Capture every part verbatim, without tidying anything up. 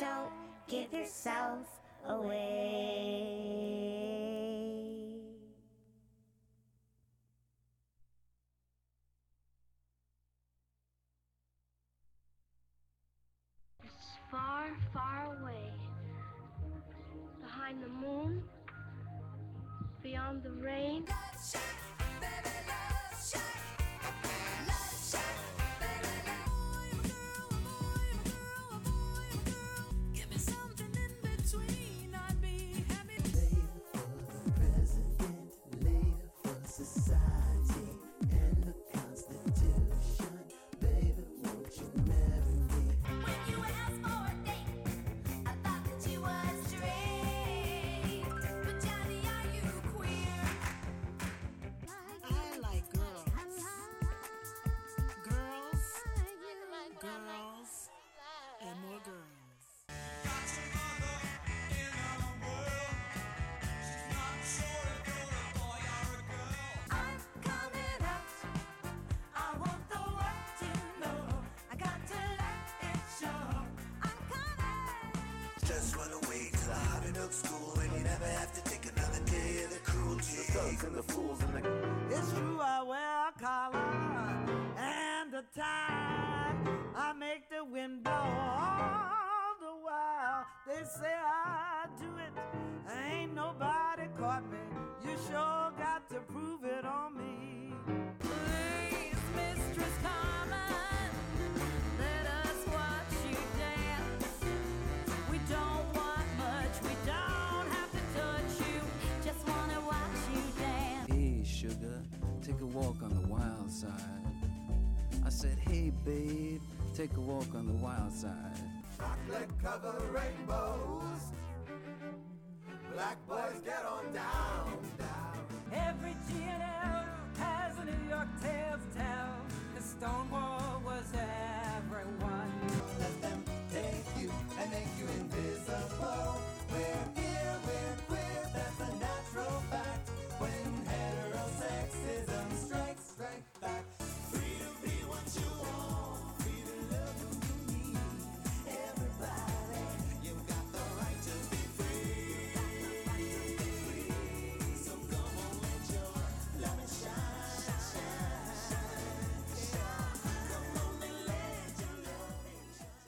don't give yourself away. It's far, far away, behind the moon, beyond the rain. Love shack, baby, love shack. Love shack, baby, love. Boy, my girl, my boy, my girl. Give me something in between. I'd be happy. Later for president, later for society and the Constitution. Baby, won't you marry me? When you asked for a date, I thought that you was straight. But Johnny, are you queer? I like girls. Girls, girls, and more girls. Got your mother in a world. She's not sure if you're a boy or a girl. I'm coming out. I want the world to know. I got to let it show. I'm coming. Just run away to the Harvey Milk School and you never have to take another day of the cruelty. The thugs and the fools and the... It's true, I wear a collar and a tie. I make the window all the while. They say I do it. Ain't nobody caught me. You sure got to prove it on me. Please, Mistress Carmen, let us watch you dance. We don't want much. We don't have to touch you. Just wanna watch you dance. Hey, sugar, take a walk on the wild side. I said, hey, babe, take a walk on the wild side. Chocolate cover rainbows. Black boys get on down, down. Every G and L has a New York tale to tell. The Stonewall was everyone. Let them take you and make you invisible. We're here, we're queer, that's a natural fact. When heterosexism strikes, strike back. Free to be what you want, free to love who you need. Everybody, you've got the right to be free. So come on, let your love and shine, shine, shine. Come on and let your love and shine.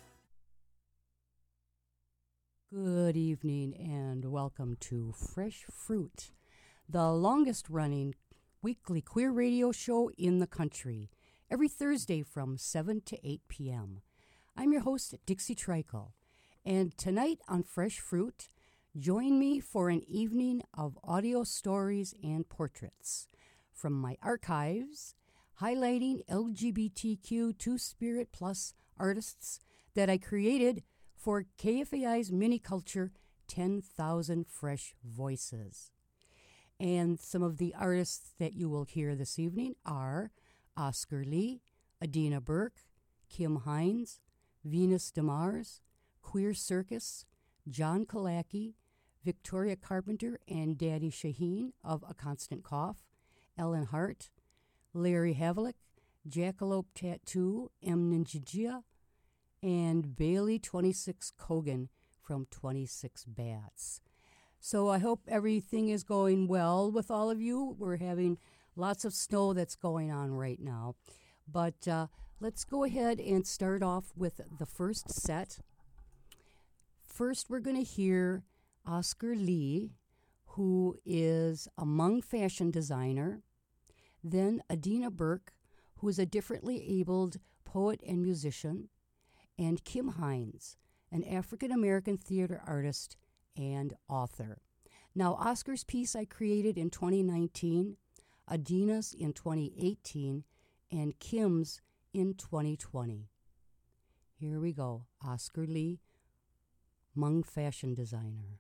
Good evening and welcome to Fresh Fruit, the longest running weekly queer radio show in the country, every Thursday from seven to eight p.m. I'm your host, Dixie Trikel, and tonight on Fresh Fruit, join me for an evening of audio stories and portraits from my archives, highlighting L G B T Q two-spirit plus artists that I created for K F A I's Mini Culture ten thousand Fresh Voices. And some of the artists that you will hear this evening are Oscar Lee, Adina Burke, Kim Hines, Venus DeMars, Queer Circus, John Kalaki, Victoria Carpenter and Daddy Shaheen of A Constant Cough, Ellen Hart, Larry Havlick, Jackalope Tattoo, M. Ninjajia, and Bailey twenty-six Kogan from twenty-six Bats. So I hope everything is going well with all of you. We're having lots of snow that's going on right now. But uh, let's go ahead and start off with the first set. First, we're going to hear Oscar Lee, who is a Hmong fashion designer. Then Adina Burke, who is a differently abled poet and musician. And Kim Hines, an African-American theater artist and author. Now, Oscar's piece I created in twenty nineteen, Adina's in twenty eighteen, and Kim's in twenty twenty. Here we go. Oscar Lee, Hmong fashion designer.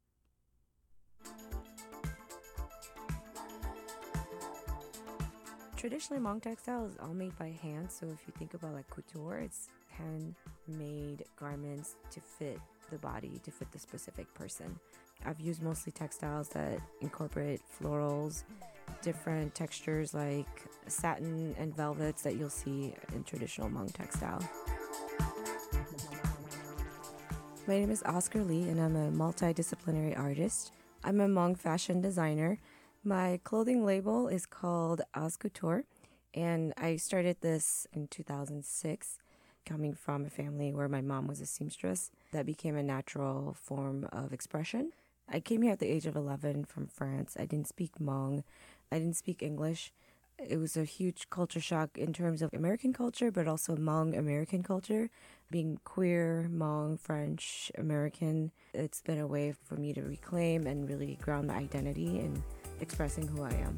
Traditionally, Hmong textile is all made by hand, so if you think about like couture, it's handmade garments to fit the body, to fit the specific person. I've used mostly textiles that incorporate florals, different textures like satin and velvets that you'll see in traditional Hmong textile. My name is Oscar Lee, and I'm a multidisciplinary artist. I'm a Hmong fashion designer. My clothing label is called Oz Couture, and I started this in two thousand six, coming from a family where my mom was a seamstress. That became a natural form of expression. I came here at the age of eleven from France. I didn't speak Hmong. I didn't speak English. It was a huge culture shock in terms of American culture, but also Hmong American culture. Being queer, Hmong, French, American, it's been a way for me to reclaim and really ground my identity in expressing who I am.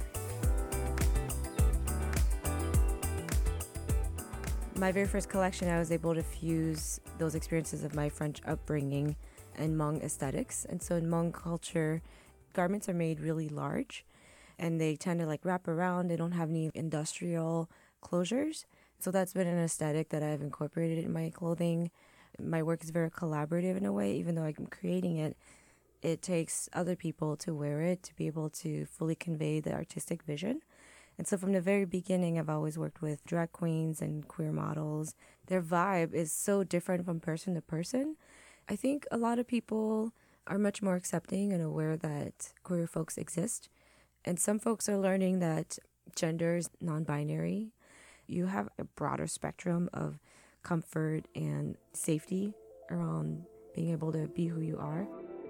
My very first collection, I was able to fuse those experiences of my French upbringing and Hmong aesthetics. And so in Hmong culture, garments are made really large, and they tend to like wrap around. They don't have any industrial closures. So that's been an aesthetic that I've incorporated in my clothing. My work is very collaborative in a way. Even though I'm creating it, it takes other people to wear it to be able to fully convey the artistic vision. And so from the very beginning, I've always worked with drag queens and queer models. Their vibe is so different from person to person. I think a lot of people are much more accepting and aware that queer folks exist. And some folks are learning that gender is non-binary. You have a broader spectrum of comfort and safety around being able to be who you are.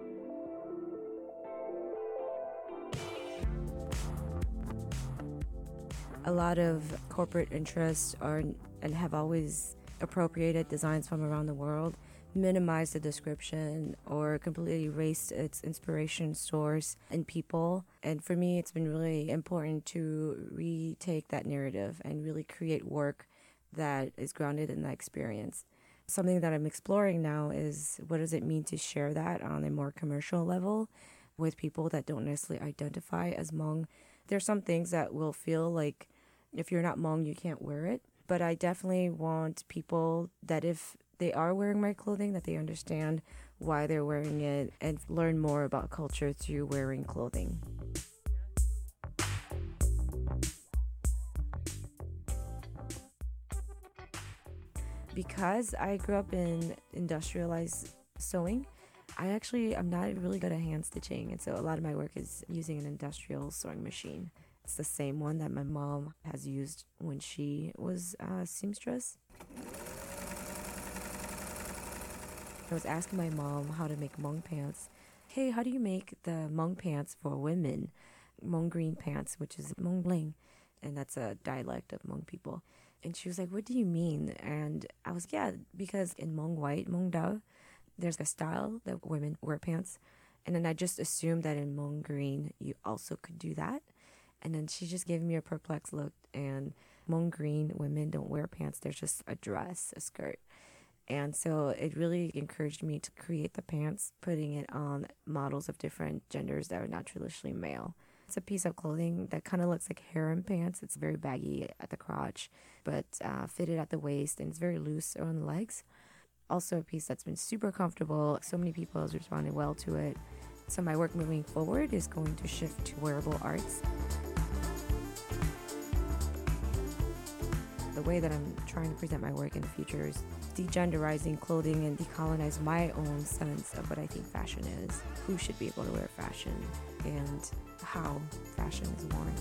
A lot of corporate interests are and have always appropriated designs from around the world, minimized the description, or completely erased its inspiration source and people. And for me, it's been really important to retake that narrative and really create work that is grounded in that experience. Something that I'm exploring now is what does it mean to share that on a more commercial level with people that don't necessarily identify as Hmong. There's some things that will feel like if you're not Hmong, you can't wear it. But I definitely want people that if they are wearing my clothing, that they understand why they're wearing it and learn more about culture through wearing clothing. Because I grew up in industrialized sewing, I actually am not really good at hand stitching, and so a lot of my work is using an industrial sewing machine. It's the same one that my mom has used when she was a seamstress. I was asking my mom how to make Hmong pants. Hey, how do you make the Hmong pants for women? Hmong green pants, which is Hmong bling, and that's a dialect of Hmong people. And she was like, what do you mean? And I was, yeah, because in Hmong white, Hmong dao, there's a style that women wear pants. And then I just assumed that in Hmong green, you also could do that. And then she just gave me a perplexed look. And Hmong green, women don't wear pants. There's just a dress, a skirt. And so it really encouraged me to create the pants, putting it on models of different genders that are not traditionally male. It's a piece of clothing that kind of looks like harem pants. It's very baggy at the crotch, but uh, fitted at the waist, and it's very loose on the legs. Also a piece that's been super comfortable. So many people have responded well to it. So my work moving forward is going to shift to wearable arts. The way that I'm trying to present my work in the future is degenderizing clothing and decolonize my own sense of what I think fashion is, who should be able to wear fashion, and how fashion is worn.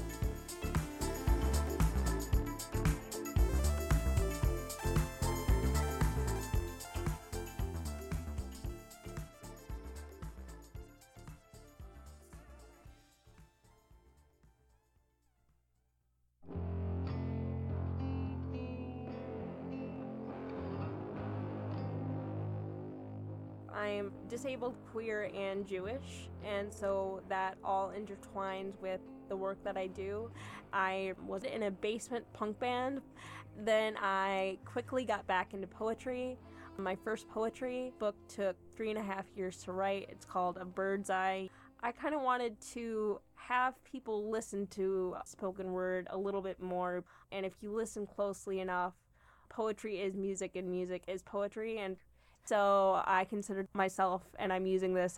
I'm disabled, queer, and Jewish, and so that all intertwines with the work that I do. I was in a basement punk band, then I quickly got back into poetry. My first poetry book took three and a half years to write. It's called A Bird's Eye. I kind of wanted to have people listen to spoken word a little bit more, and if you listen closely enough, poetry is music and music is poetry, and so I considered myself, and I'm using this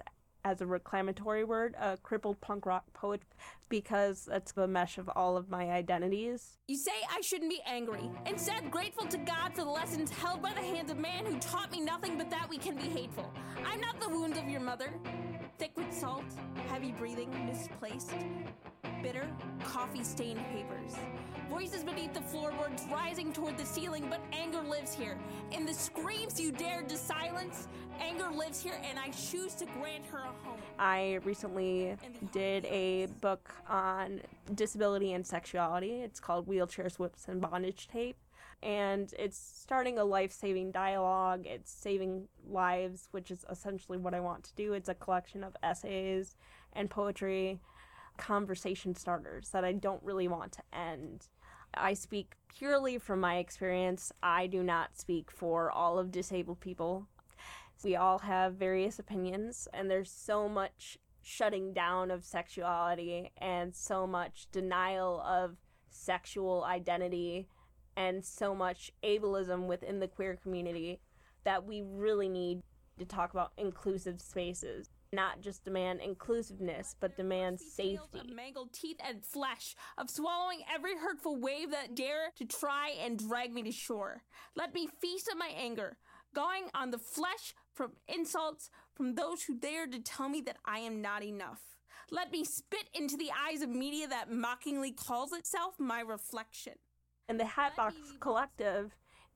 as a reclamatory word, a crippled punk rock poet, because that's the mesh of all of my identities. You say I shouldn't be angry. Instead, grateful to God for the lessons held by the hands of man who taught me nothing but that we can be hateful. I'm not the wound of your mother. Thick with salt, heavy breathing, misplaced, bitter, coffee-stained papers. Voices beneath the floorboards rising toward the ceiling, but anger lives here. In the screams you dared to silence, anger lives here, and I choose to grant her a home. I recently did a book on disability and sexuality. It's called Wheelchairs, Whips, and Bondage Tape. And it's starting a life-saving dialogue. It's saving lives, which is essentially what I want to do. It's a collection of essays and poetry, conversation starters that I don't really want to end. I speak purely from my experience. I do not speak for all of disabled people. We all have various opinions, and there's so much shutting down of sexuality and so much denial of sexual identity and so much ableism within the queer community that we really need to talk about inclusive spaces. Not just demand inclusiveness, but demand safety. Of mangled teeth and flesh, of swallowing every hurtful wave that dare to try and drag me to shore. Let me feast on my anger, going on the flesh from insults from those who dare to tell me that I am not enough. Let me spit into the eyes of media that mockingly calls itself my reflection. And the Hatbox Collective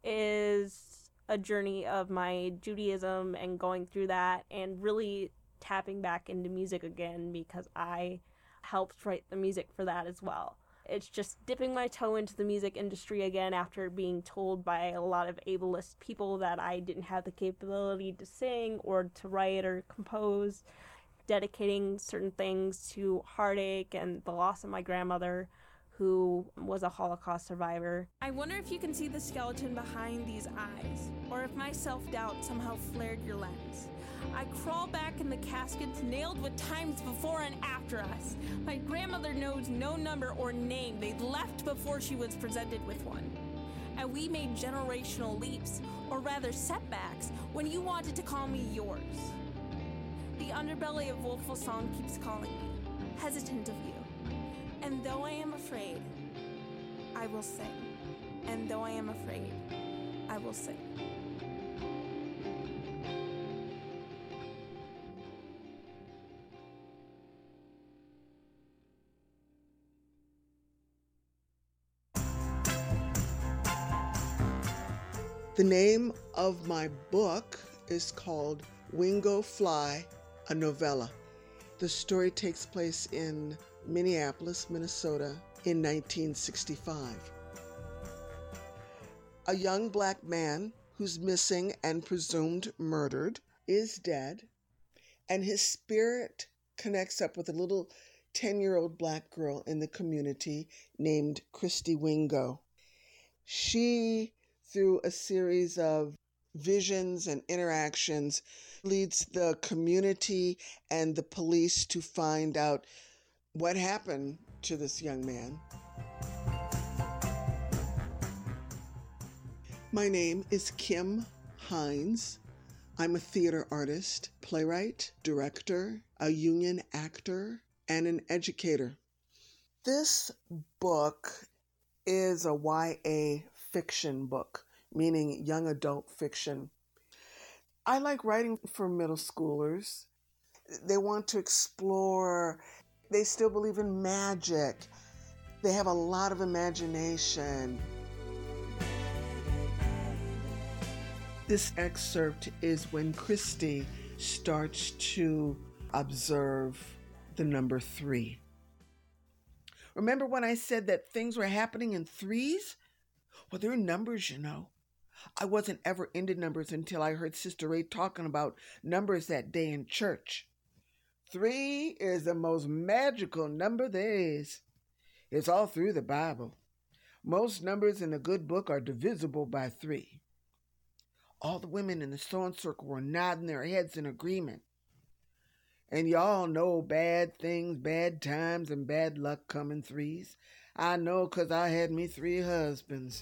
is a journey of my Judaism and going through that and really tapping back into music again, because I helped write the music for that as well. It's just dipping my toe into the music industry again after being told by a lot of ableist people that I didn't have the capability to sing or to write or compose, dedicating certain things to heartache and the loss of my grandmother, who was a Holocaust survivor. I wonder if you can see the skeleton behind these eyes, or if my self-doubt somehow flared your lens. I crawl back in the caskets nailed with times before and after us. My grandmother knows no number or name they'd left before she was presented with one. And we made generational leaps, or rather setbacks, when you wanted to call me yours. The underbelly of Woeful Song keeps calling me, hesitant of you. And though I am afraid, I will sing. And though I am afraid, I will sing. The name of my book is called Wingo Fly, a novella. The story takes place in Minneapolis, Minnesota in nineteen sixty-five. A young black man who's missing and presumed murdered is dead, and his spirit connects up with a little ten-year-old black girl in the community named Christy Wingo. She, through a series of visions and interactions, leads the community and the police to find out what happened to this young man. My name is Kim Hines. I'm a theater artist, playwright, director, a union actor, and an educator. This book is a Y A fiction book, meaning young adult fiction. I like writing for middle schoolers. They want to explore. They still believe in magic. They have a lot of imagination. This excerpt is when Christy starts to observe the number three. Remember when I said that things were happening in threes? Well, they're numbers, you know. I wasn't ever into numbers until I heard Sister Ray talking about numbers that day in church. Three is the most magical number there is. It's all through the Bible. Most numbers in a good book are divisible by three. All the women in the sewing circle were nodding their heads in agreement. And y'all know bad things, bad times, and bad luck come in threes. I know 'cause I had me three husbands.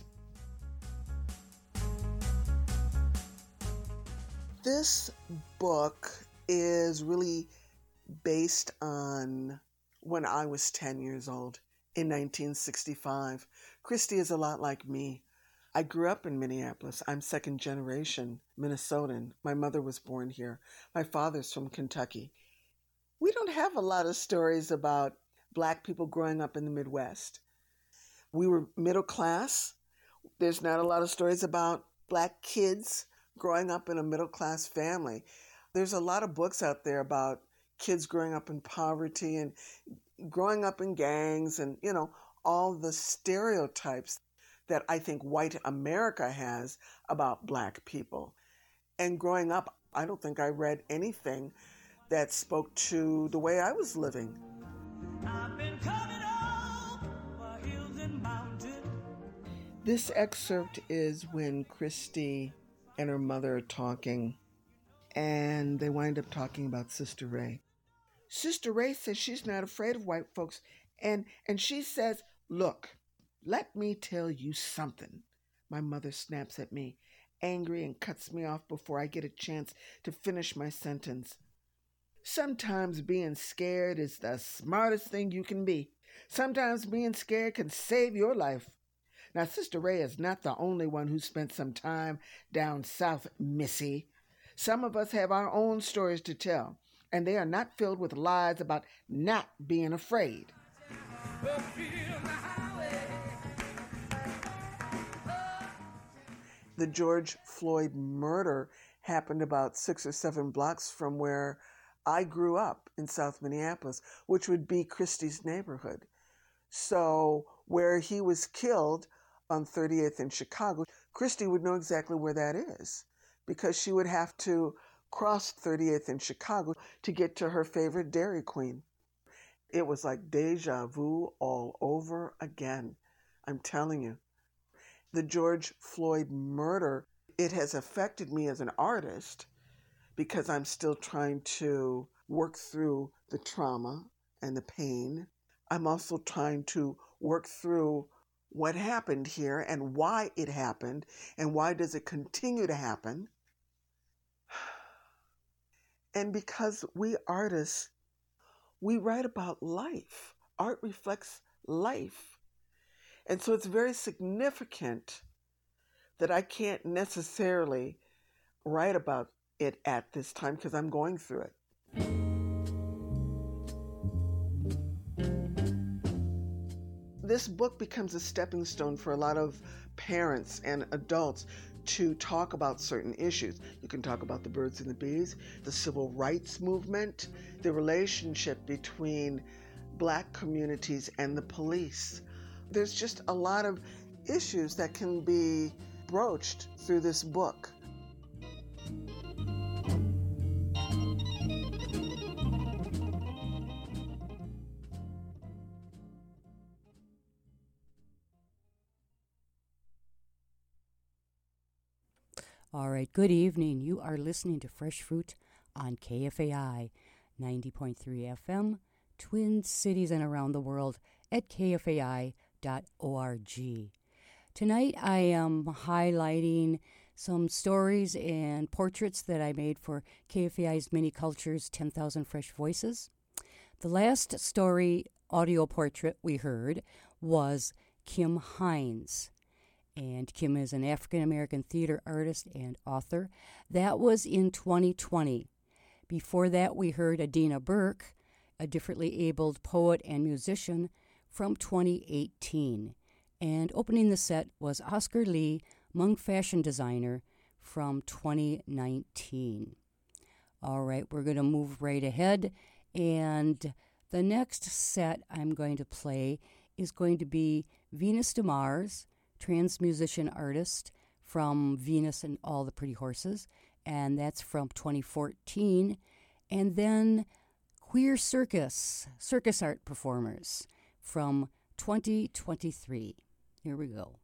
This book is really based on when I was ten years old in nineteen sixty-five. Christy is a lot like me. I grew up in Minneapolis. I'm second generation Minnesotan. My mother was born here. My father's from Kentucky. We don't have a lot of stories about Black people growing up in the Midwest. We were middle class. There's not a lot of stories about Black kids growing up in a middle class family. There's a lot of books out there about kids growing up in poverty and growing up in gangs and, you know, all the stereotypes that I think white America has about Black people. And growing up, I don't think I read anything that spoke to the way I was living. I've been coming over hills and mountains. This excerpt is when Christy and her mother are talking, and they wind up talking about Sister Ray. Sister Ray says she's not afraid of white folks, and, and she says, "Look, let me tell you something." My mother snaps at me, angry, and cuts me off before I get a chance to finish my sentence. Sometimes being scared is the smartest thing you can be. Sometimes being scared can save your life. Now, Sister Ray is not the only one who spent some time down south, Missy. Some of us have our own stories to tell, and they are not filled with lies about not being afraid. The George Floyd murder happened about six or seven blocks from where I grew up in South Minneapolis, which would be Christy's neighborhood. So where he was killed on thirty-eighth in Chicago, Christy would know exactly where that is because she would have to cross thirty-eighth in Chicago to get to her favorite Dairy Queen. It was like deja vu all over again. I'm telling you. The George Floyd murder, it has affected me as an artist because I'm still trying to work through the trauma and the pain. I'm also trying to work through what happened here and why it happened and why does it continue to happen. And because we artists, we write about life. Art reflects life. And so it's very significant that I can't necessarily write about it at this time because I'm going through it. This book becomes a stepping stone for a lot of parents and adults to talk about certain issues. You can talk about the birds and the bees, the civil rights movement, the relationship between Black communities and the police. There's just a lot of issues that can be broached through this book. All right, good evening. You are listening to Fresh Fruit on K F A I ninety point three F M, Twin Cities and around the world at K F A I dot org. Tonight I am highlighting some stories and portraits that I made for K F A I's Mini Cultures ten thousand Fresh Voices. The last story audio portrait we heard was Kim Hines. And Kim is an African-American theater artist and author. That was in twenty twenty. Before that, we heard Adina Burke, a differently abled poet and musician, from twenty eighteen. And opening the set was Oscar Lee, Hmong fashion designer, from twenty nineteen. All right, we're going to move right ahead. And the next set I'm going to play is going to be Venus de Mars, trans musician artist from Venus and All the Pretty Horses, and that's from twenty fourteen. And then Queer Circus, circus art performers from twenty twenty-three. Here we go.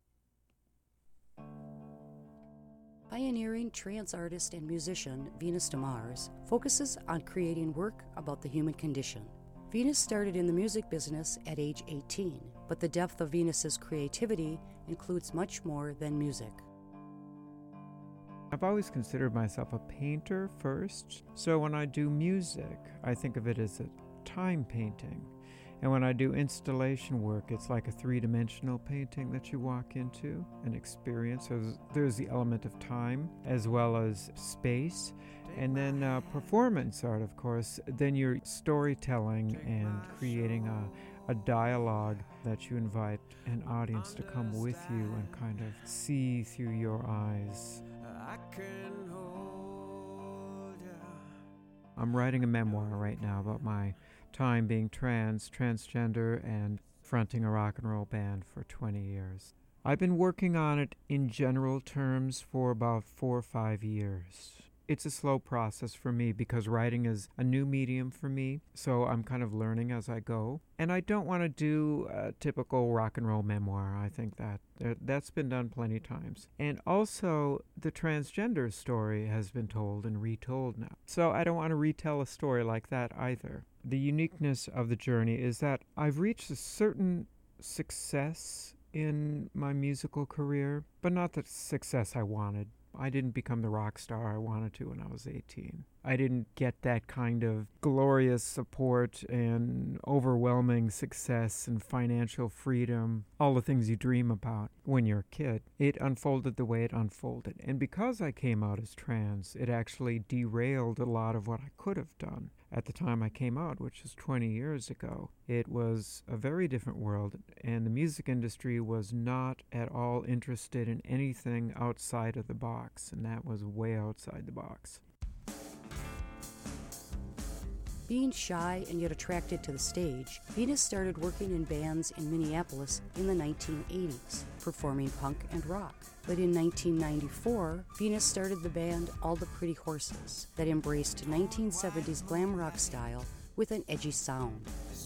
Pioneering trans artist and musician Venus de Mars focuses on creating work about the human condition. Venus started in the music business at age eighteen, but the depth of Venus's creativity includes much more than music. I've always considered myself a painter first. So when I do music, I think of it as a time painting. And when I do installation work, it's like a three-dimensional painting that you walk into and experience. So there's, there's the element of time as well as space. And then uh, performance art, of course, then you're storytelling and creating a, a dialogue that you invite an audience to come with you and kind of see through your eyes. I can hold ya. I'm writing a memoir right now about my time being trans, transgender, and fronting a rock and roll band for twenty years. I've been working on it in general terms for about four or five years. It's a slow process for me because writing is a new medium for me, so I'm kind of learning as I go. And I don't want to do a typical rock and roll memoir. I think that that's been done plenty times. And also, the transgender story has been told and retold now. So I don't want to retell a story like that either. The uniqueness of the journey is that I've reached a certain success in my musical career, but not the success I wanted. I didn't become the rock star I wanted to when I was eighteen. I didn't get that kind of glorious support and overwhelming success and financial freedom, all the things you dream about when you're a kid. It unfolded the way it unfolded. And because I came out as trans, it actually derailed a lot of what I could have done. At the time I came out, which was twenty years ago, it was a very different world, and the music industry was not at all interested in anything outside of the box, and that was way outside the box. Being shy and yet attracted to the stage, Venus started working in bands in Minneapolis in the nineteen eighties, performing punk and rock. But in nineteen ninety-four, Venus started the band All the Pretty Horses that embraced nineteen seventies glam rock style with an edgy sound.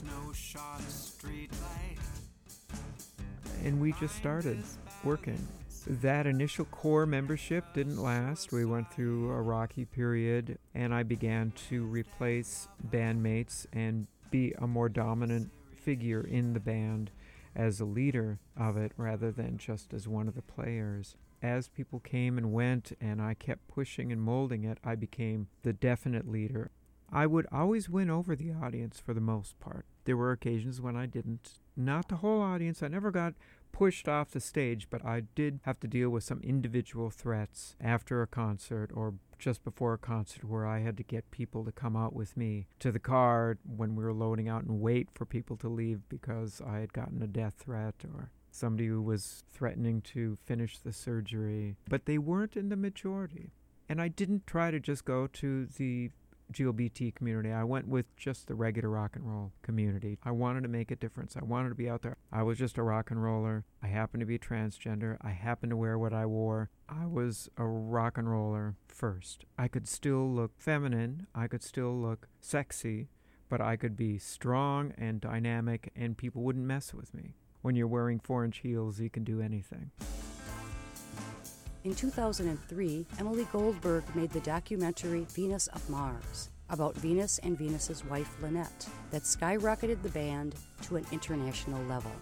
And we just started working. That initial core membership didn't last. We went through a rocky period, and I began to replace bandmates and be a more dominant figure in the band as a leader of it rather than just as one of the players. As people came and went and I kept pushing and molding it, I became the definite leader. I would always win over the audience for the most part. There were occasions when I didn't. Not the whole audience. I never got pushed off the stage, but I did have to deal with some individual threats after a concert or just before a concert where I had to get people to come out with me to the car when we were loading out and wait for people to leave because I had gotten a death threat or somebody who was threatening to finish the surgery. But they weren't in the majority. And I didn't try to just go to the G L B T community. I went with just the regular rock and roll community. I wanted to make a difference. I wanted to be out there. I was just a rock and roller. I happened to be transgender. I happened to wear what I wore. I was a rock and roller first. I could still look feminine. I could still look sexy, but I could be strong and dynamic and people wouldn't mess with me. When you're wearing four-inch heels, you can do anything. In two thousand three, Emily Goldberg made the documentary Venus of Mars about Venus and Venus's wife Lynette that skyrocketed the band to an international level.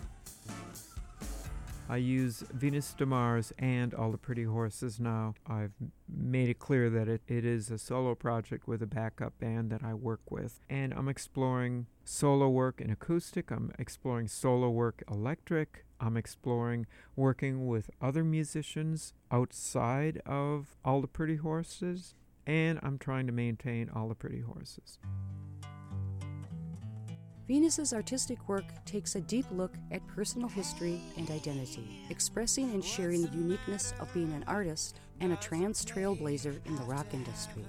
I use Venus de Mars and All the Pretty Horses now. I've made it clear that it, it is a solo project with a backup band that I work with. And I'm exploring solo work in acoustic. I'm exploring solo work electric. I'm exploring working with other musicians outside of All the Pretty Horses. And I'm trying to maintain All the Pretty Horses. Venus's artistic work takes a deep look at personal history and identity, expressing and sharing the uniqueness of being an artist and a trans trailblazer in the rock industry.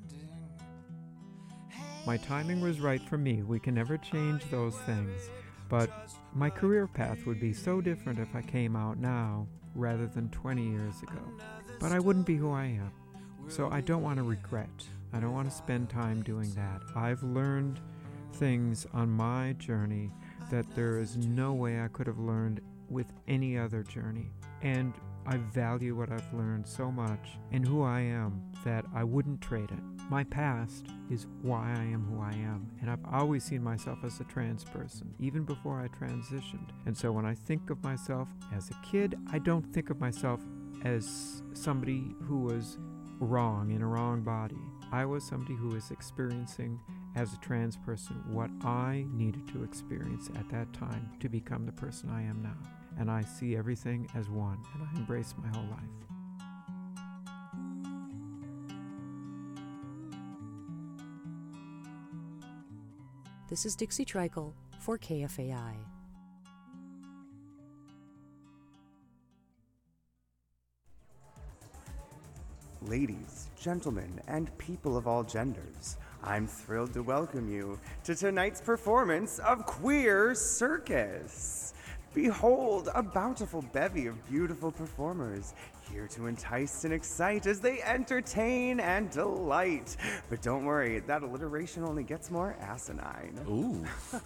My timing was right for me. We can never change those things. But my career path would be so different if I came out now rather than twenty years ago. But I wouldn't be who I am. So I don't want to regret. I don't want to spend time doing that. I've learned things on my journey that there is no way I could have learned with any other journey. And I value what I've learned so much and who I am that I wouldn't trade it. My past is why I am who I am, and I've always seen myself as a trans person, even before I transitioned. And so when I think of myself as a kid, I don't think of myself as somebody who was wrong, in a wrong body. I was somebody who was experiencing, as a trans person, what I needed to experience at that time to become the person I am now. And I see everything as one, and I embrace my whole life. This is Dixie Trickle for K F A I. Ladies, gentlemen, and people of all genders, I'm thrilled to welcome you to tonight's performance of Queer Circus. Behold, a bountiful bevy of beautiful performers, here to entice and excite as they entertain and delight. But don't worry, that alliteration only gets more asinine. Ooh.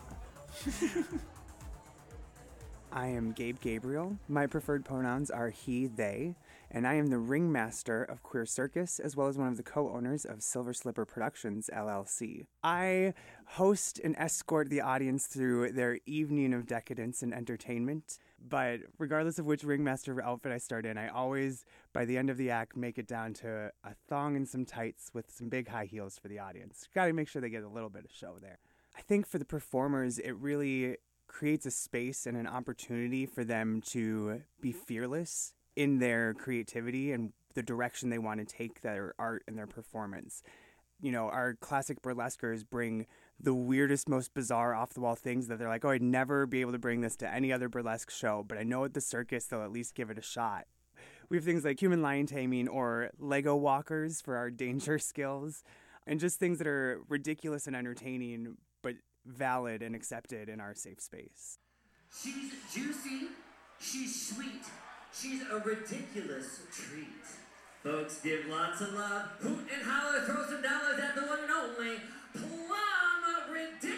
I am Gabe Gabriel. My preferred pronouns are he, they, and I am the ringmaster of Queer Circus, as well as one of the co-owners of Silver Slipper Productions, L L C. I host and escort the audience through their evening of decadence and entertainment, but regardless of which ringmaster outfit I start in, I always, by the end of the act, make it down to a thong and some tights with some big high heels for the audience. Gotta make sure they get a little bit of show there. I think for the performers, it really creates a space and an opportunity for them to be fearless in their creativity and the direction they want to take their art and their performance. You know, our classic burlesquers bring the weirdest, most bizarre, off-the-wall things that they're like, oh, I'd never be able to bring this to any other burlesque show, but I know at the circus they'll at least give it a shot. We have things like human lion taming or Lego walkers for our danger skills, and just things that are ridiculous and entertaining, but valid and accepted in our safe space. She's juicy, she's sweet, she's a ridiculous treat. Folks give lots of love, hoot and holler, throw some dollars at the one and only Plum Ridiculous!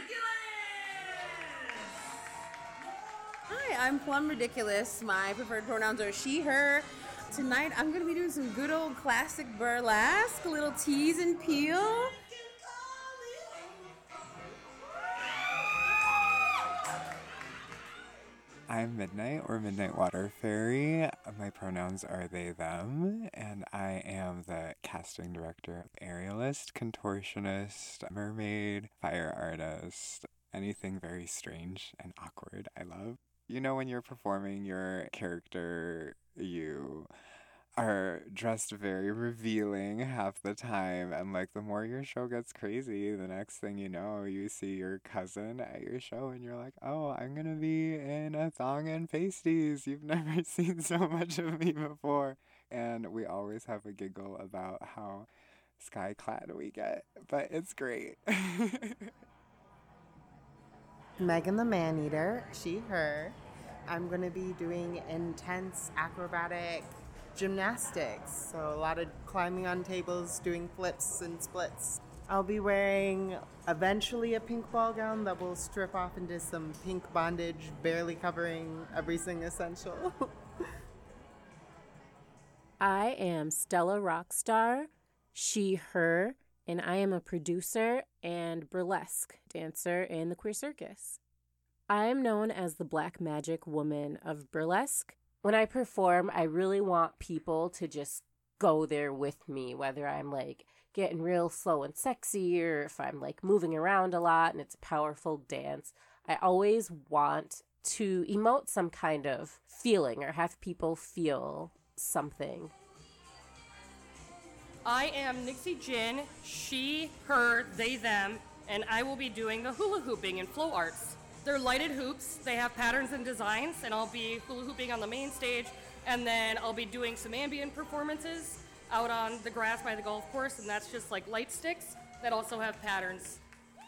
Hi, I'm Plum Ridiculous. My preferred pronouns are she, her. Tonight I'm going to be doing some good old classic burlesque, a little tease and peel. I'm Midnight or Midnight Water Fairy. My pronouns are they, them, and I am the casting director, aerialist, contortionist, mermaid, fire artist, anything very strange and awkward I love. You know, when you're performing your character, you are dressed very revealing half the time, and like the more your show gets crazy, the next thing you know, you see your cousin at your show and you're like, oh, I'm gonna be in a thong and pasties. You've never seen so much of me before. And we always have a giggle about how sky clad we get, but it's great. Megan the Maneater, she, her. I'm gonna be doing intense acrobatic gymnastics, so a lot of climbing on tables, doing flips and splits. I'll be wearing eventually a pink ball gown that will strip off into some pink bondage, barely covering everything essential. I am Stella Rockstar, she, her, and I am a producer and burlesque dancer in the Queer Circus. I am known as the Black Magic Woman of Burlesque. When I perform, I really want people to just go there with me, whether I'm like getting real slow and sexy or if I'm like moving around a lot and it's a powerful dance. I always want to emote some kind of feeling or have people feel something. I am Nixie Jin, she, her, they, them, and I will be doing the hula hooping and flow arts. They're lighted hoops, they have patterns and designs, and I'll be hula hooping on the main stage, and then I'll be doing some ambient performances out on the grass by the golf course, and that's just like light sticks that also have patterns.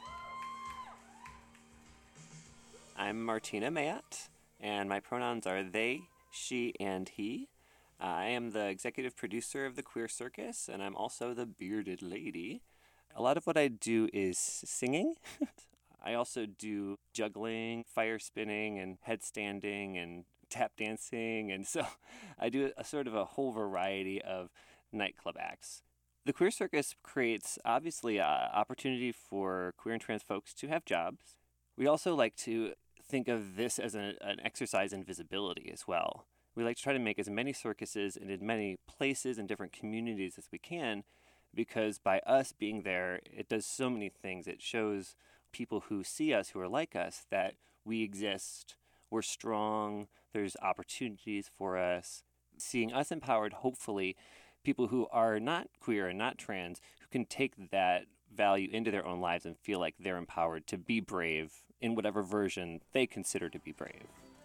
I'm Martina Mayat, and my pronouns are they, she, and he. Uh, I am the executive producer of the Queer Circus, and I'm also the bearded lady. A lot of what I do is singing. I also do juggling, fire spinning, and headstanding, and tap dancing, and so I do a sort of a whole variety of nightclub acts. The Queer Circus creates, obviously, an opportunity for queer and trans folks to have jobs. We also like to think of this as a, an exercise in visibility as well. We like to try to make as many circuses in as many places and different communities as we can, because by us being there, it does so many things. It shows people who see us, who are like us, that we exist, we're strong, there's opportunities for us. Seeing us empowered, hopefully, people who are not queer and not trans, who can take that value into their own lives and feel like they're empowered to be brave in whatever version they consider to be brave.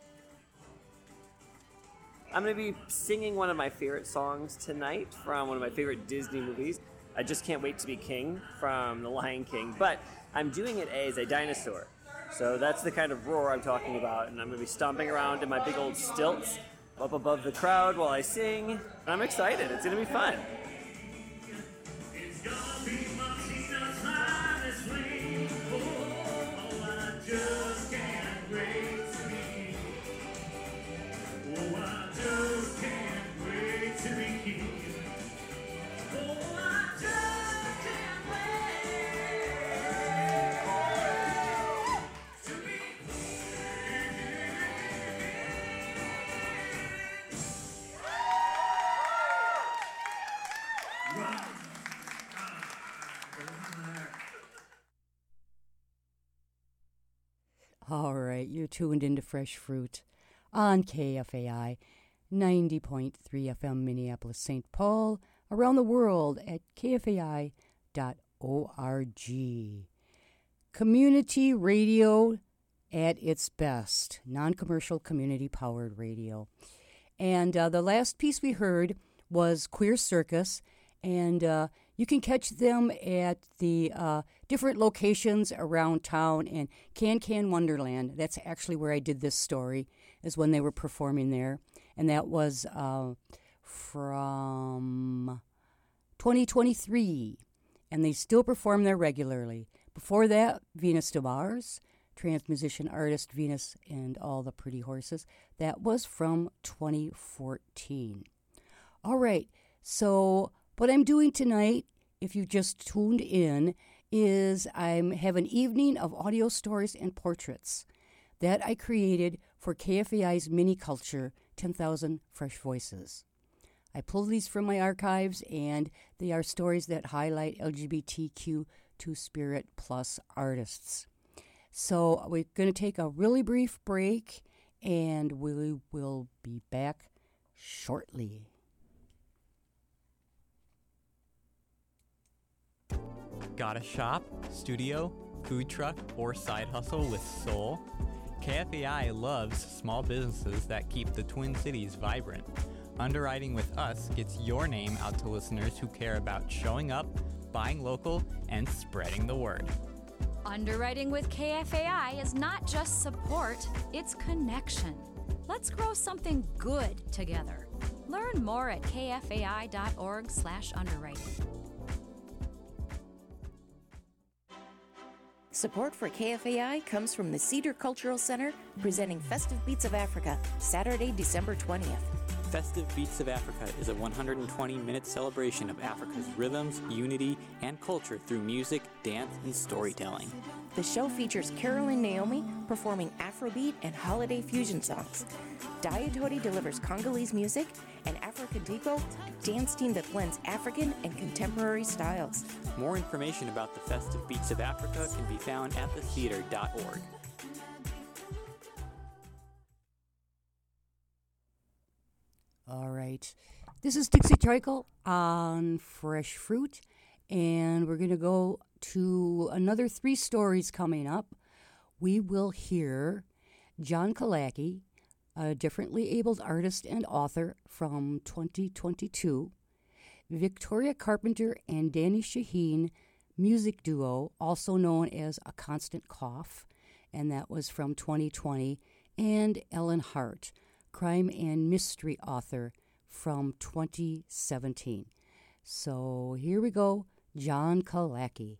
I'm going to be singing one of my favorite songs tonight from one of my favorite Disney movies. I Just Can't Wait to Be King from The Lion King, but I'm doing it as a dinosaur. So that's the kind of roar I'm talking about, and I'm going to be stomping around in my big old stilts up above the crowd while I sing, and I'm excited. It's going to be fun. All right, you're tuned into Fresh Fruit on K F A I ninety point three F M Minneapolis, Saint Paul, around the world at K F A I dot org. Community radio at its best, non-commercial, community-powered radio. And uh, the last piece we heard was Queer Circus, and uh, you can catch them at the uh, different locations around town in Can Can Wonderland. That's actually where I did this story, is when they were performing there. And that was uh, from twenty twenty-three. And they still perform there regularly. Before that, Venus de Mars, trans musician artist Venus and All the Pretty Horses. That was from twenty fourteen. All right, so what I'm doing tonight, if you just tuned in, is I have an evening of audio stories and portraits that I created for K F A I's Mini Culture, ten thousand Fresh Voices. I pulled these from my archives, and they are stories that highlight L G B T Q two-spirit plus artists. So we're going to take a really brief break, and we will be back shortly. Got a shop, studio, food truck, or side hustle with soul? K F A I loves small businesses that keep the Twin Cities vibrant. Underwriting with us gets your name out to listeners who care about showing up, buying local, and spreading the word. Underwriting with K F A I is not just support, it's connection. Let's grow something good together. Learn more at K F A I dot org slash underwriting. Support for K F A I comes from the Cedar Cultural Center, presenting Festive Beats of Africa, Saturday, December twentieth. Festive Beats of Africa is a one hundred twenty minute celebration of Africa's rhythms, unity, and culture through music, dance, and storytelling. The show features Carolyn Naomi performing Afrobeat and holiday fusion songs. Diatori delivers Congolese music, and Africantico, a dance team that blends African and contemporary styles. More information about the Festive Beats of Africa can be found at the theater dot org. All right. This is Dixie Trickle on Fresh Fruit, and we're going to go to another three stories coming up. We will hear John Kalaki, a differently abled artist and author from twenty twenty-two, Victoria Carpenter and Danny Shaheen, music duo, also known as A Constant Cough, and that was from twenty twenty, and Ellen Hart, crime and mystery author from twenty seventeen. So here we go, John Kalaki.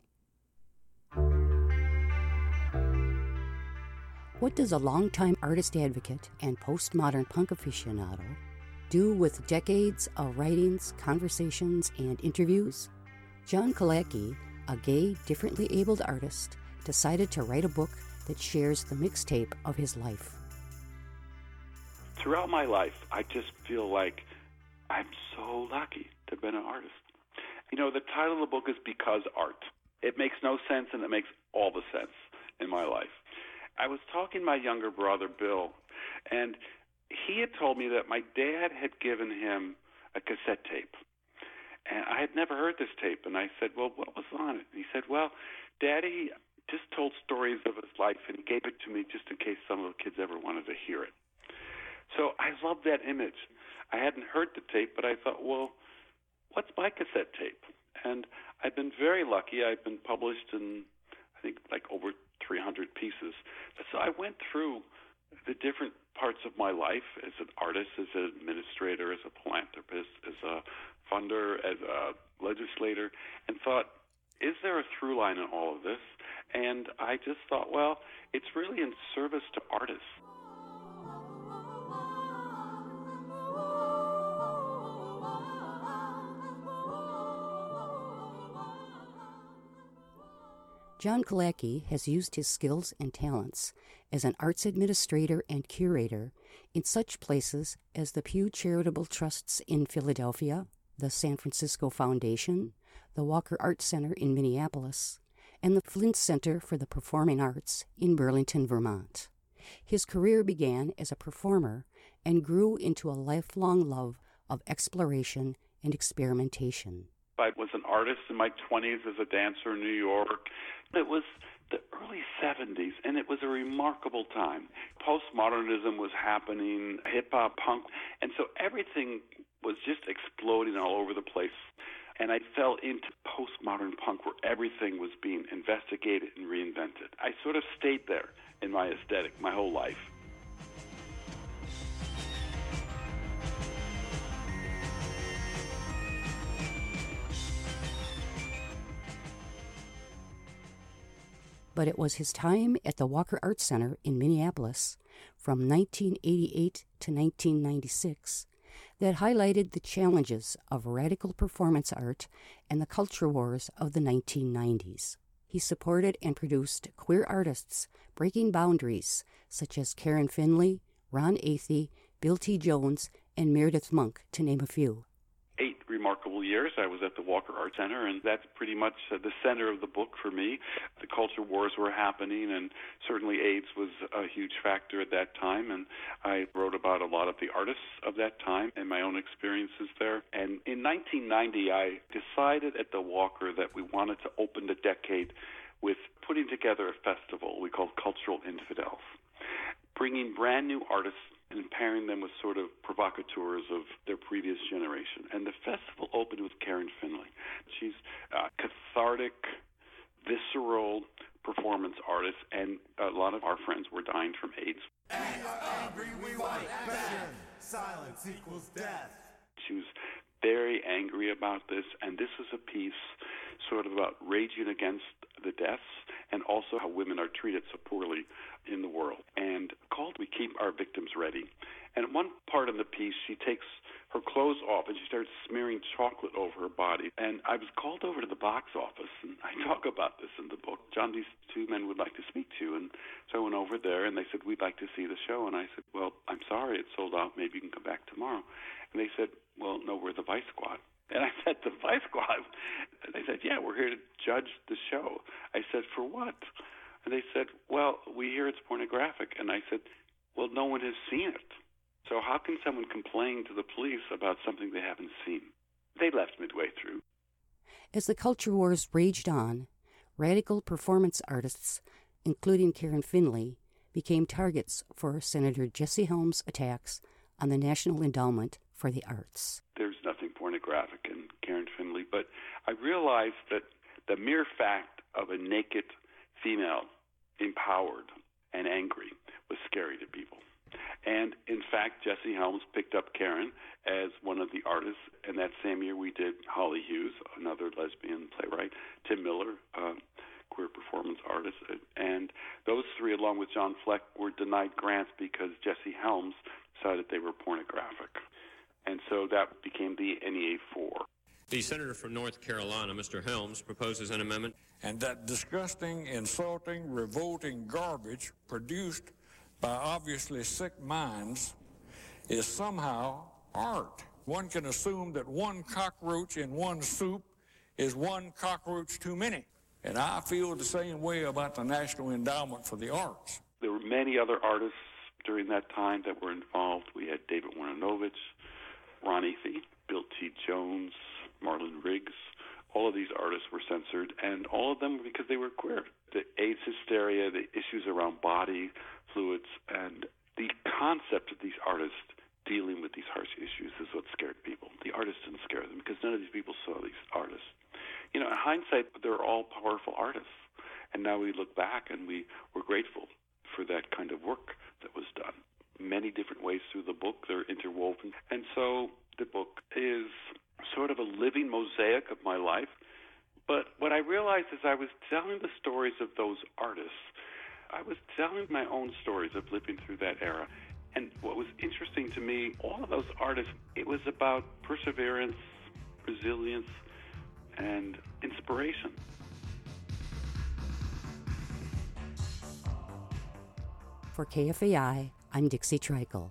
What does a longtime artist advocate and postmodern punk aficionado do with decades of writings, conversations, and interviews? John Kalaki, a gay, differently abled artist, decided to write a book that shares the mixtape of his life. throughout my life, I just feel like I'm so lucky to have been an artist. You know, the title of the book is Because Art. It makes no sense, and it makes all the sense in my life. I was talking to my younger brother, Bill, and he had told me that my dad had given him a cassette tape. And I had never heard this tape, and I said, well, what was on it? And he said, well, Daddy just told stories of his life, and he gave it to me just in case some of the kids ever wanted to hear it. So I love that image. I hadn't heard the tape, but I thought, well, what's my cassette tape? And I've been very lucky. I've been published in, I think, like over three hundred pieces. So I went through the different parts of my life as an artist, as an administrator, as a philanthropist, as a funder, as a legislator, and thought, is there a through line in all of this? And I just thought, well, it's really in service to artists. John Kalacki has used his skills and talents as an arts administrator and curator in such places as the Pew Charitable Trusts in Philadelphia, the San Francisco Foundation, the Walker Art Center in Minneapolis, and the Flint Center for the Performing Arts in Burlington, Vermont. His career began as a performer and grew into a lifelong love of exploration and experimentation. I was an artist in my twenties as a dancer in New York. It was the early seventies, and it was a remarkable time. Postmodernism was happening, hip-hop, punk, and so everything was just exploding all over the place. And I fell into postmodern punk where everything was being investigated and reinvented. I sort of stayed there in my aesthetic my whole life. But it was his time at the Walker Art Center in Minneapolis from nineteen eighty-eight to nineteen ninety-six that highlighted the challenges of radical performance art and the culture wars of the nineteen nineties. He supported and produced queer artists breaking boundaries such as Karen Finley, Ron Athey, Bill T. Jones, and Meredith Monk, to name a few. Eight remarkable years I was at the Walker Art Center, and that's pretty much uh, the center of the book for me. The culture wars were happening, and certainly AIDS was a huge factor at that time, and I wrote about a lot of the artists of that time and my own experiences there. And in nineteen ninety, I decided at the Walker that we wanted to open the decade with putting together a festival we called Cultural Infidels, bringing brand new artists and pairing them with sort of provocateurs of their previous generation. And the festival opened with Karen Finley. She's a cathartic, visceral performance artist, and a lot of our friends were dying from AIDS. Angry, we white bad. Silence equals death. She was very angry about this, and this was a piece sort of about raging against the deaths and also how women are treated so poorly in the world, and called We Keep Our Victims Ready. And at one part of the piece, she takes her clothes off and she starts smearing chocolate over her body. And I was called over to the box office, and I talk about this in the book. John, these two men would like to speak to you. And so I went over there, and they said, we'd like to see the show. And I said, well, I'm sorry, it's sold out. Maybe you can come back tomorrow. And they said, well, no, we're the Vice Squad. And I said, the Vice Squad? And they said, yeah, we're here to judge the show. I said, for what? And they said, well, we hear it's pornographic. And I said, well, no one has seen it. So how can someone complain to the police about something they haven't seen? They left midway through. As the culture wars raged on, radical performance artists, including Karen Finley, became targets for Senator Jesse Helms' attacks on the National Endowment for the Arts. There's nothing pornographic in Karen Finley, but I realized that the mere fact of a naked female, empowered and angry, was scary to people. And in fact, Jesse Helms picked up Karen as one of the artists, and that same year we did Holly Hughes, another lesbian playwright, Tim Miller, uh, queer performance artist, and those three, along with John Fleck, were denied grants because Jesse Helms decided they were pornographic. And so that became the N E A four. The senator from North Carolina, Mister Helms, proposes an amendment. And that disgusting, insulting, revolting garbage produced by obviously sick minds is somehow art. One can assume that one cockroach in one soup is one cockroach too many. And I feel the same way about the National Endowment for the Arts. There were many other artists during that time that were involved. We had David Wojnarowicz, Ron Ethy, Bill T. Jones, Marlon Riggs. All of these artists were censored, and all of them because they were queer. The AIDS hysteria, the issues around body fluids, and the concept of these artists dealing with these harsh issues is what scared people. The artists didn't scare them because none of these people saw these artists. You know, in hindsight, they're all powerful artists. And now we look back and we were grateful for that kind of work that was done. Many different ways through the book, they're interwoven. And so the book is sort of a living mosaic of my life. But what I realized as I was telling the stories of those artists, I was telling my own stories of living through that era. And what was interesting to me, all of those artists, it was about perseverance, resilience, and inspiration. For K F A I, I'm Dixie Trikel.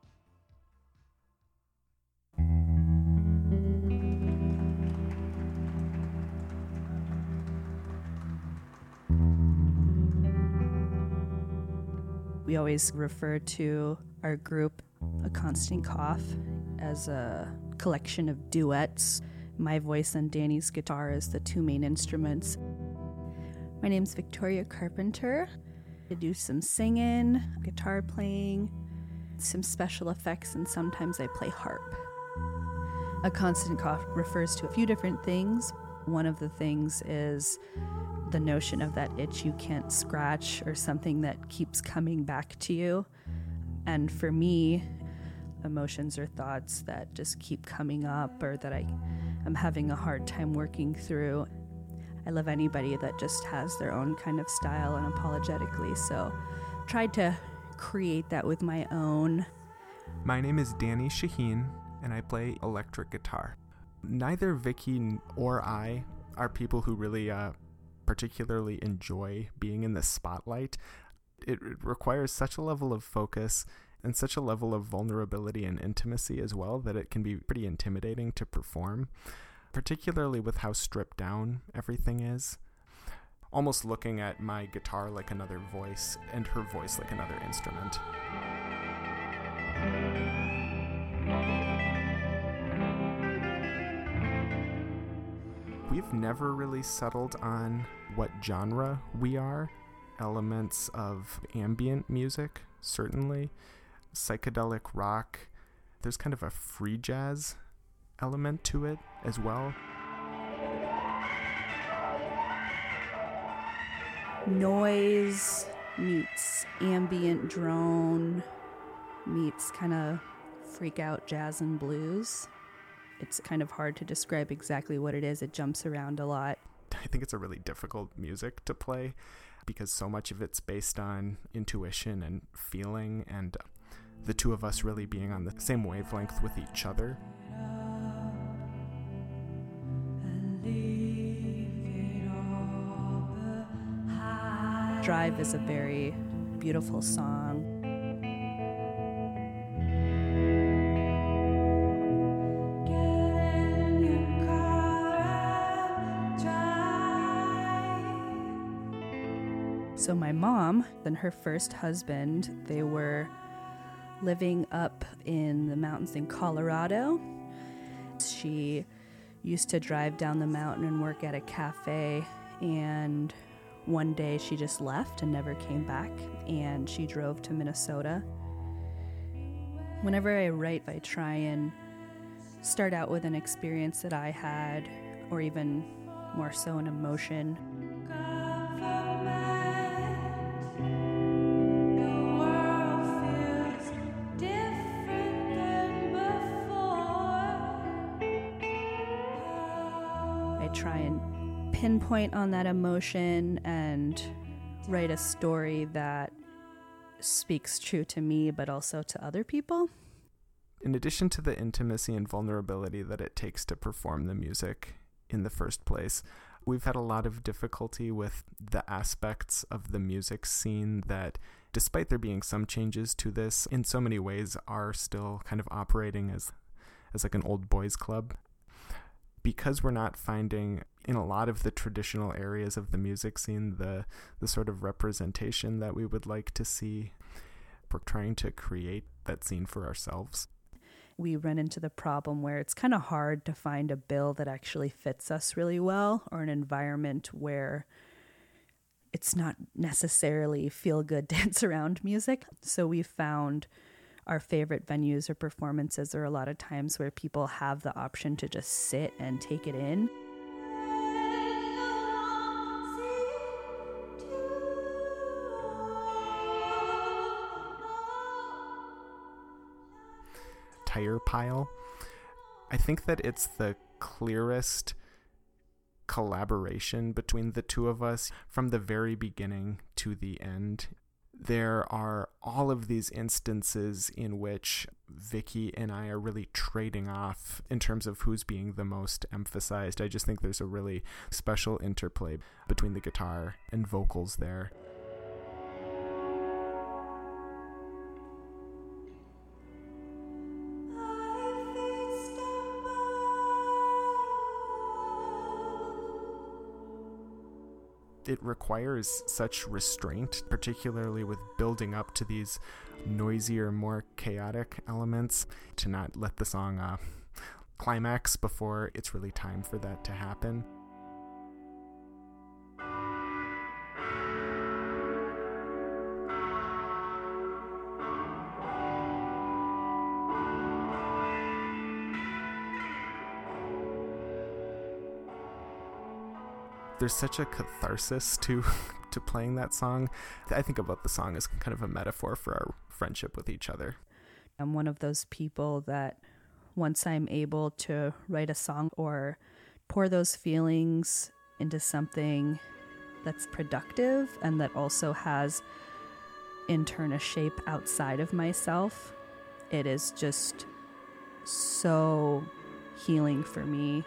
We always refer to our group, A Constant Cough, as a collection of duets. My voice and Danny's guitar as the two main instruments. My name's Victoria Carpenter. I do some singing, guitar playing, some special effects, and sometimes I play harp. A constant cough refers to a few different things. One of the things is the notion of that itch you can't scratch or something that keeps coming back to you. And for me, emotions or thoughts that just keep coming up or that I am having a hard time working through. I love anybody that just has their own kind of style unapologetically, so tried to create that with my own. My name is Danny Shaheen, and I play electric guitar. Neither Vicky or I are people who really uh, particularly enjoy being in the spotlight. It, it requires such a level of focus and such a level of vulnerability and intimacy as well that it can be pretty intimidating to perform, particularly with how stripped down everything is. Almost looking at my guitar like another voice and her voice like another instrument. We've never really settled on what genre we are. Elements of ambient music, certainly. Psychedelic rock. There's kind of a free jazz element to it as well. Noise meets ambient drone meets kind of freak out jazz and blues. It's kind of hard to describe exactly what it is. It jumps around a lot. I think it's a really difficult music to play because so much of it's based on intuition and feeling, and the two of us really being on the same wavelength with each other. Drive is a very beautiful song. So my mom and her first husband, they were living up in the mountains in Colorado. She used to drive down the mountain and work at a cafe, and one day she just left and never came back, and she drove to Minnesota. Whenever I write, I try and start out with an experience that I had, or even more so an emotion. I try and pinpoint on that emotion and write a story that speaks true to me, but also to other people. In addition to the intimacy and vulnerability that it takes to perform the music in the first place, We've had a lot of difficulty with the aspects of the music scene that, despite there being some changes to this, in so many ways are still kind of operating as as like an old boys club. Because we're not finding in a lot of the traditional areas of the music scene the the sort of representation that we would like to see, we're trying to create that scene for ourselves. We run into the problem where it's kind of hard to find a bill that actually fits us really well, or an environment where it's not necessarily feel-good dance around music. So we found our favorite venues or performances are a lot of times where people have the option to just sit and take it in. Tire Pile. I think that it's the clearest collaboration between the two of us from the very beginning to the end. There are all of these instances in which Vicky and I are really trading off in terms of who's being the most emphasized. I just think there's a really special interplay between the guitar and vocals there. It requires such restraint, particularly with building up to these noisier, more chaotic elements, to not let the song uh, climax before it's really time for that to happen. There's such a catharsis to to playing that song. I think about the song as kind of a metaphor for our friendship with each other. I'm one of those people that once I'm able to write a song or pour those feelings into something that's productive and that also has in turn a shape outside of myself, it is just so healing for me.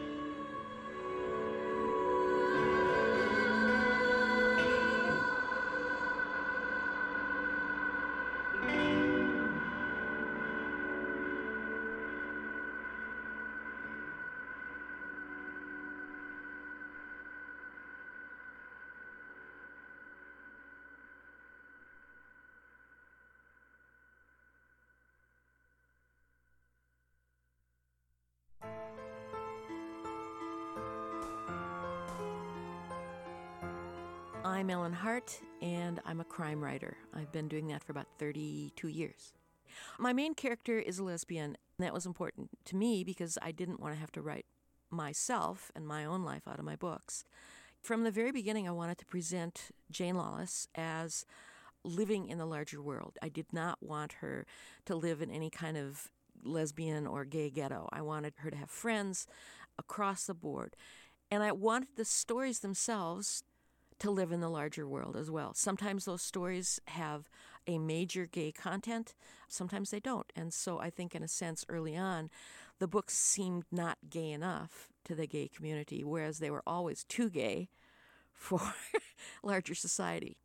I'm Ellen Hart, and I'm a crime writer. I've been doing that for about thirty-two years. My main character is a lesbian, and that was important to me because I didn't want to have to write myself and my own life out of my books. From the very beginning, I wanted to present Jane Lawless as living in the larger world. I did not want her to live in any kind of lesbian or gay ghetto. I wanted her to have friends across the board. And I wanted the stories themselves to live in the larger world as well. Sometimes those stories have a major gay content, sometimes they don't. And so I think in a sense early on, the books seemed not gay enough to the gay community, whereas they were always too gay for larger society.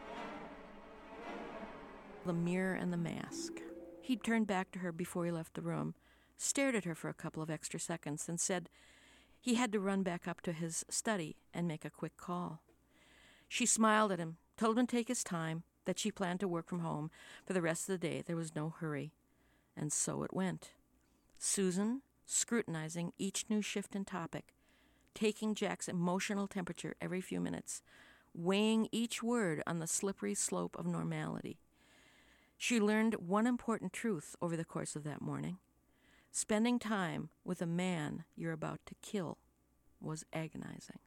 The Mirror and the Mask. He turned back to her before he left the room, stared at her for a couple of extra seconds, and said he had to run back up to his study and make a quick call. She smiled at him, told him to take his time, that she planned to work from home for the rest of the day. There was no hurry. And so it went. Susan, scrutinizing each new shift in topic, taking Jack's emotional temperature every few minutes, weighing each word on the slippery slope of normality. She learned one important truth over the course of that morning. Spending time with a man you're about to kill was agonizing.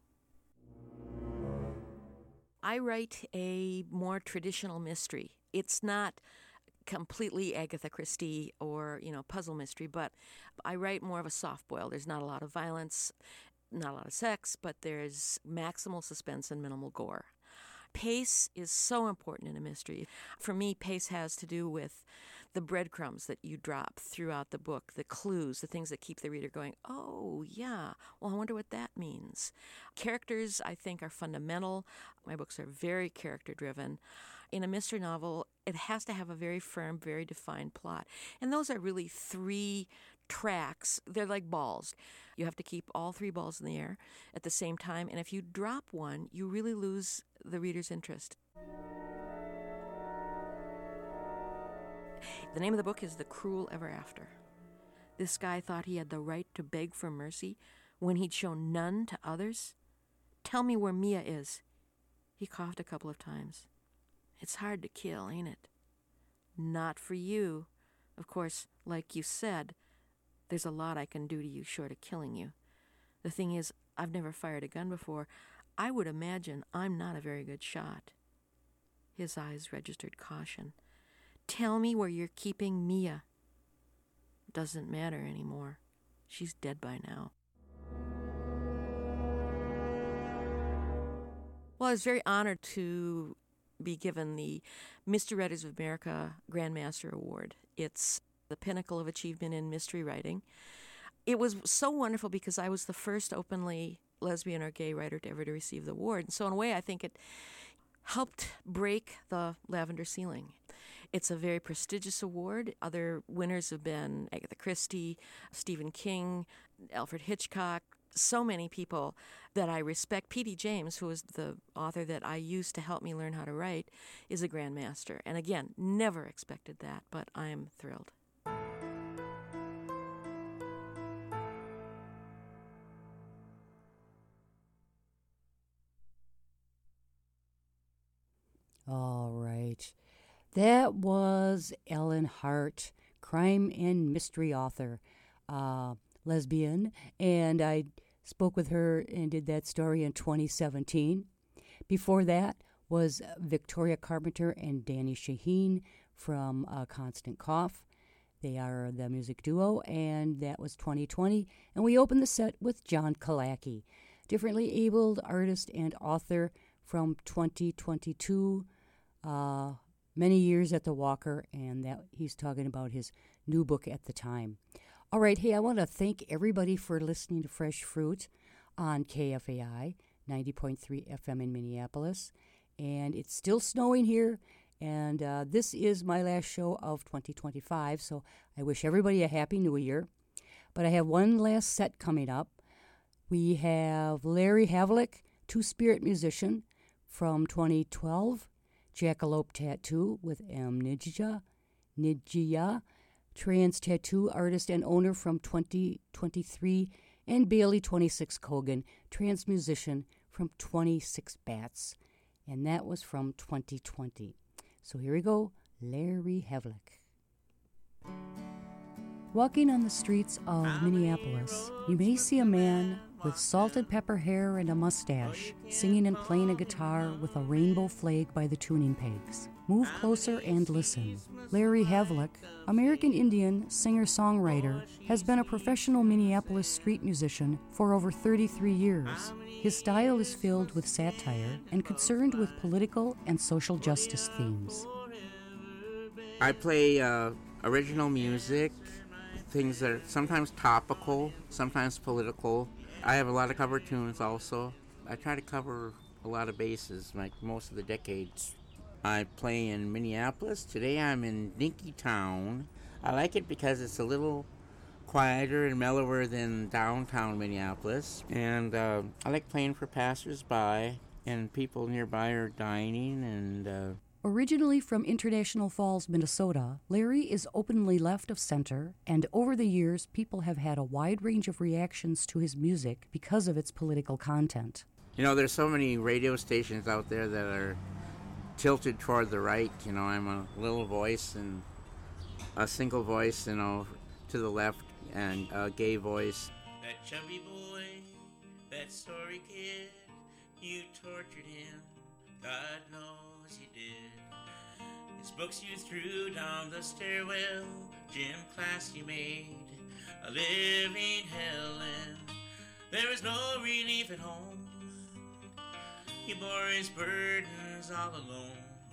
I write a more traditional mystery. It's not completely Agatha Christie or, you know, puzzle mystery, but I write more of a soft boil. There's not a lot of violence, not a lot of sex, but there's maximal suspense and minimal gore. Pace is so important in a mystery. For me, pace has to do with the breadcrumbs that you drop throughout the book, the clues, the things that keep the reader going, oh, yeah, well, I wonder what that means. Characters, I think, are fundamental. My books are very character-driven. In a mystery novel, it has to have a very firm, very defined plot. And those are really three tracks. They're like balls. You have to keep all three balls in the air at the same time. And if you drop one, you really lose the reader's interest. The name of the book is The Cruel Ever After. This guy thought he had the right to beg for mercy when he'd shown none to others. Tell me where Mia is. He coughed a couple of times. It's hard to kill, ain't it? Not for you. Of course, like you said, there's a lot I can do to you short of killing you. The thing is, I've never fired a gun before. I would imagine I'm not a very good shot. His eyes registered caution. Tell me where you're keeping Mia. Doesn't matter anymore. She's dead by now. Well, I was very honored to be given the Mystery Writers of America Grandmaster Award. It's the pinnacle of achievement in mystery writing. It was so wonderful because I was the first openly lesbian or gay writer to ever to receive the award. And so in a way, I think it helped break the lavender ceiling. It's a very prestigious award. Other winners have been Agatha Christie, Stephen King, Alfred Hitchcock, so many people that I respect. P D James, who is the author that I used to help me learn how to write, is a grandmaster. And again, never expected that, but I am thrilled. All right. That was Ellen Hart, crime and mystery author, uh, lesbian, and I spoke with her and did that story in twenty seventeen. Before that was Victoria Carpenter and Danny Shaheen from uh, Constant Cough. They are the music duo, and that was twenty twenty. And we opened the set with John Kalaki, differently abled artist and author from twenty twenty-two. Uh, many years at the Walker, and that he's talking about his new book at the time. All right, hey, I want to thank everybody for listening to Fresh Fruit on K F A I, ninety point three F M in Minneapolis. And it's still snowing here, and uh, this is my last show of twenty twenty-five, so I wish everybody a Happy New Year. But I have one last set coming up. We have Larry Havlick, two-spirit musician from twenty twelve, Jackalope Tattoo with M. Nijia, Nijia, trans tattoo artist and owner from twenty twenty-three, and Bailey twenty-six Kogan, trans musician from twenty-six Bats, and that was from twenty twenty. So here we go, Larry Havlick. Walking on the streets of Minneapolis, you may see a man with salted pepper hair and a mustache, singing and playing a guitar with a rainbow flag by the tuning pegs. Move closer and listen. Larry Havlick, American Indian singer-songwriter, has been a professional Minneapolis street musician for over thirty-three years. His style is filled with satire and concerned with political and social justice themes. I play uh, original music, things that are sometimes topical, sometimes political. I have a lot of cover tunes also. I try to cover a lot of bases, like most of the decades. I play in Minneapolis. Today I'm in Dinkytown. I like it because it's a little quieter and mellower than downtown Minneapolis. And uh, I like playing for passersby, and people nearby are dining and... Uh, Originally from International Falls, Minnesota, Larry is openly left of center, and over the years, people have had a wide range of reactions to his music because of its political content. You know, there's so many radio stations out there that are tilted toward the right. You know, I'm a little voice and a single voice, you know, to the left, and a gay voice. That chubby boy, that sorry kid, you tortured him, God knows you did. His books you threw down the stairwell, gym class you made a living hell in. There was no relief at home. He bore his burdens all alone.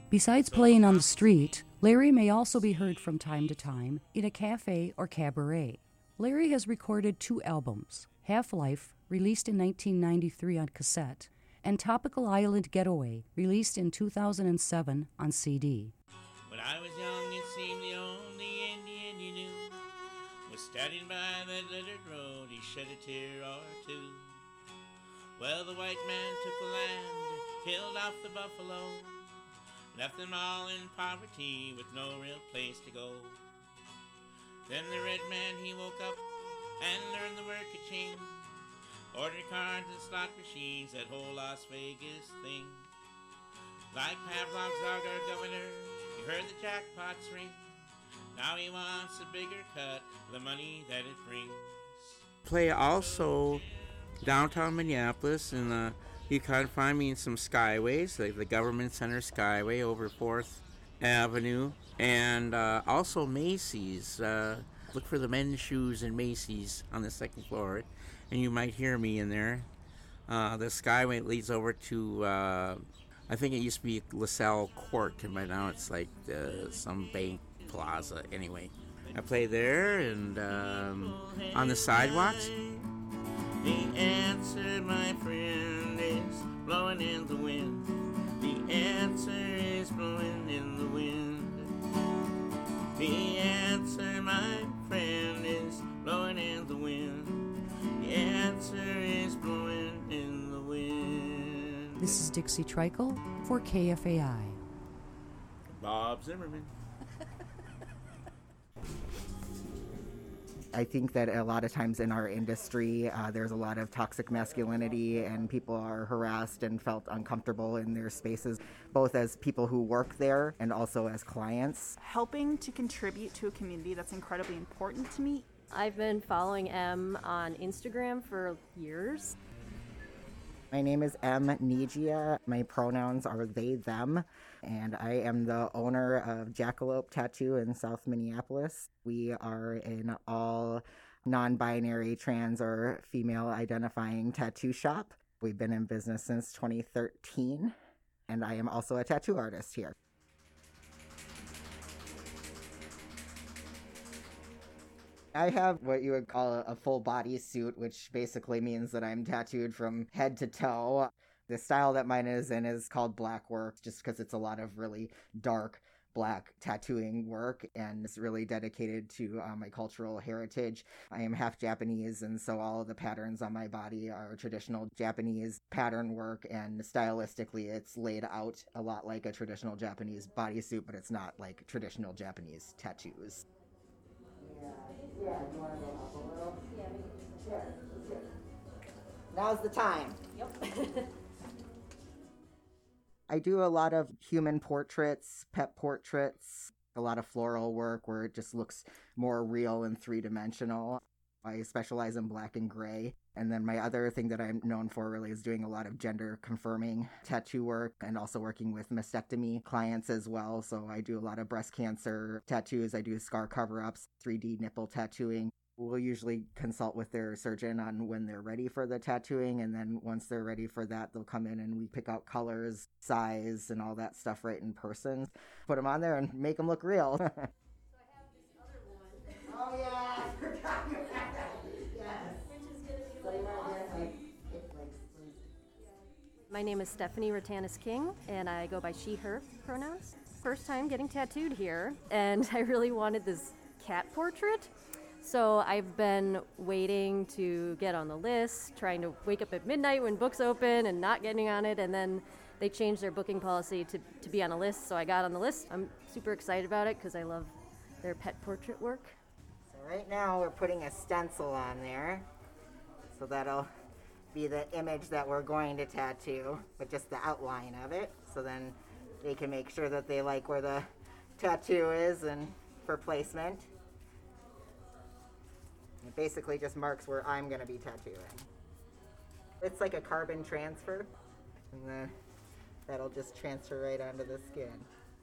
Besides playing on the street, Larry may also be heard from time to time in a cafe or cabaret. Larry has recorded two albums, Half-Life, released in nineteen ninety-three on cassette, and Topical Island Getaway, released in two thousand seven on C D. When I was young, it seemed the only Indian you knew was standing by that littered road. He shed a tear or two. Well, the white man took the land, killed off the buffalo, left them all in poverty with no real place to go. Then the red man, he woke up and learned the work of chain, ordered cards and slot machines, that whole Las Vegas thing. Like Pavlov's dog, our governor, he heard the jackpots ring. Now he wants a bigger cut of the money that it brings. Play also downtown Minneapolis, and uh, you can find me in some skyways, like the Government Center Skyway over fourth Avenue, and uh, also Macy's. Uh, look for the men's shoes in Macy's on the second floor, and you might hear me in there. Uh, the Skyway leads over to, uh, I think it used to be LaSalle Court, but now it's like uh, some bank plaza. Anyway, I play there, and um, on the sidewalks. The answer, my friend, is blowing in the wind. The answer is blowing in the wind. The answer, my friend, is blowing in the wind. The answer is blowing in the wind. This is Dixie Trickle for K F A I. Bob Zimmerman. I think that a lot of times in our industry, uh, there's a lot of toxic masculinity, and people are harassed and felt uncomfortable in their spaces, both as people who work there and also as clients. Helping to contribute to a community, that's incredibly important to me. I've been following Em on Instagram for years. My name is M. Nigia. My pronouns are they, them, and I am the owner of Jackalope Tattoo in South Minneapolis. We are an all non-binary, trans, or female-identifying tattoo shop. We've been in business since twenty thirteen, and I am also a tattoo artist here. I have what you would call a full body suit, which basically means that I'm tattooed from head to toe. The style that mine is in is called black work, just because it's a lot of really dark black tattooing work, and it's really dedicated to uh, my cultural heritage. I am half Japanese, and so all of the patterns on my body are traditional Japanese pattern work, and stylistically it's laid out a lot like a traditional Japanese bodysuit, but it's not like traditional Japanese tattoos. Yeah, you want to go up a little? Yeah, yeah, that's good. Now's the time. Yep. I do a lot of human portraits, pet portraits, a lot of floral work where it just looks more real and three-dimensional. I specialize in black and gray. And then my other thing that I'm known for really is doing a lot of gender-confirming tattoo work, and also working with mastectomy clients as well. So I do a lot of breast cancer tattoos. I do scar cover-ups, three D nipple tattooing. We'll usually consult with their surgeon on when they're ready for the tattooing, and then once they're ready for that, they'll come in and we pick out colors, size, and all that stuff right in person. Put them on there and make them look real. So I have this other one. Oh, yeah, I forgot you had that. Yes. My name is Stephanie Ratanis King, and I go by she, her pronouns. First time getting tattooed here, and I really wanted this cat portrait. So I've been waiting to get on the list, trying to wake up at midnight when books open and not getting on it, and then they changed their booking policy to, to be on a list, so I got on the list. I'm super excited about it because I love their pet portrait work. So right now we're putting a stencil on there, so that'll be the image that we're going to tattoo, but just the outline of it, so then they can make sure that they like where the tattoo is and for placement. It basically just marks where I'm going to be tattooing. It's like a carbon transfer, and then that'll just transfer right onto the skin.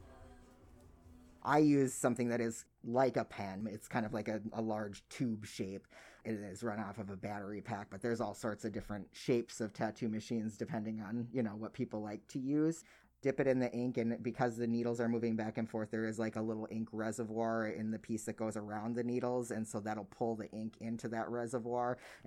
I use something that is like a pen. It's kind of like a, a large tube shape. It is run off of a battery pack, but there's all sorts of different shapes of tattoo machines depending on, you know, what people like to use. dip it in the ink, and because the needles are moving back and forth, there is like a little ink reservoir in the piece that goes around the needles, and so that'll pull the ink into that reservoir.